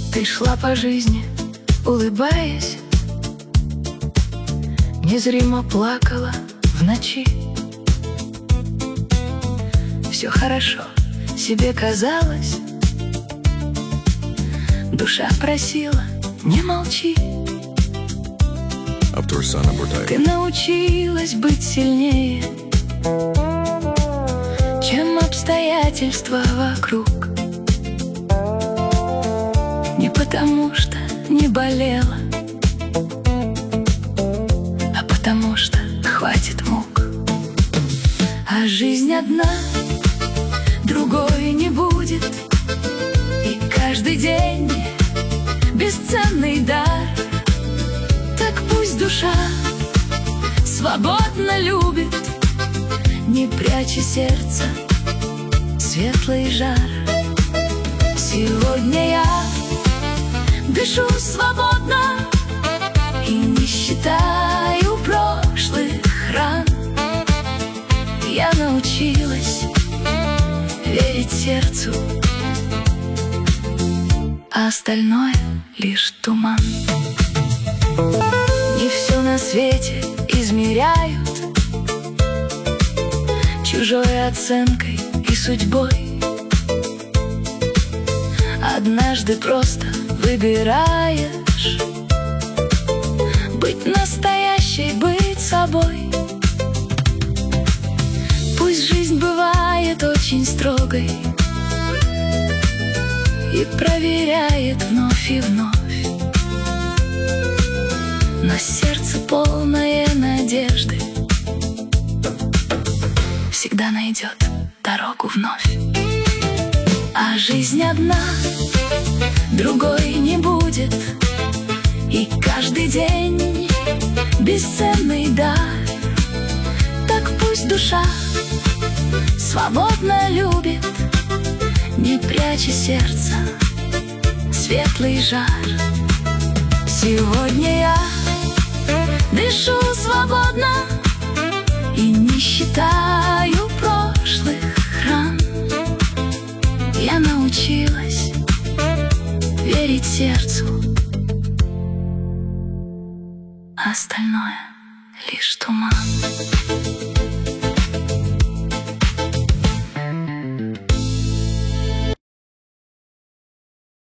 Ты шла по жизни, улыбаясь, незримо плакала в ночи. Все хорошо, себе казалось, душа просила, не молчи. Ты научилась быть сильнее, чем обстоятельства вокруг. Не потому что не болела, а потому что хватит мук. А жизнь одна, другой не будет, и каждый день бесценный дар. Так пусть душа свободно любит, не пряча сердца светлый жар. Сегодня я дышу свободно и не считаю прошлых ран. Я научилась верить сердцу, а остальное лишь туман. Не все на свете измеряют чужой оценкой и судьбой. Однажды просто выбираешь быть настоящей, быть собой. Пусть жизнь бывает очень строгой и проверяет вновь и вновь, но сердце, полное надежды, всегда найдет дорогу вновь. А жизнь одна, другой не будет, и каждый день бесценный дар. Так пусть душа свободно любит, не пряча сердца светлый жар. Сегодня я дышу свободно и не считаю прошлых ран. Я научилась верить сердцу, а остальное лишь туман.